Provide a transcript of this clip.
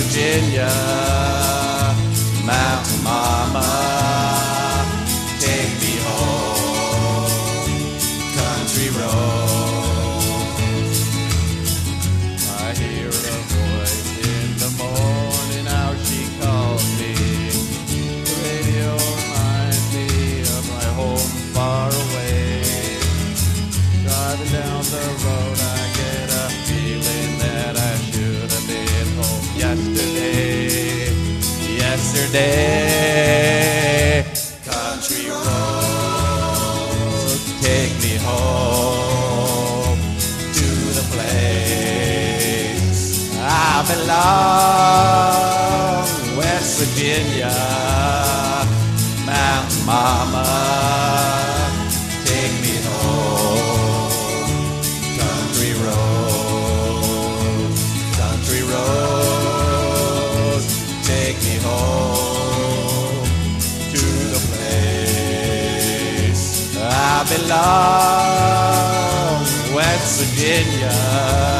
Virginia, Mountain Mama, take me home, country roads. I hear a voice in the morning, how she calls me. The radio reminds me of my home far away. Driving down the road, I get a feeling that I should have been home yesterday. Country roads, take me home to the place I belong. West Virginia, Mountain Mama, take me home. Country roads, country roads, take me home to the place I belong. West Virginia.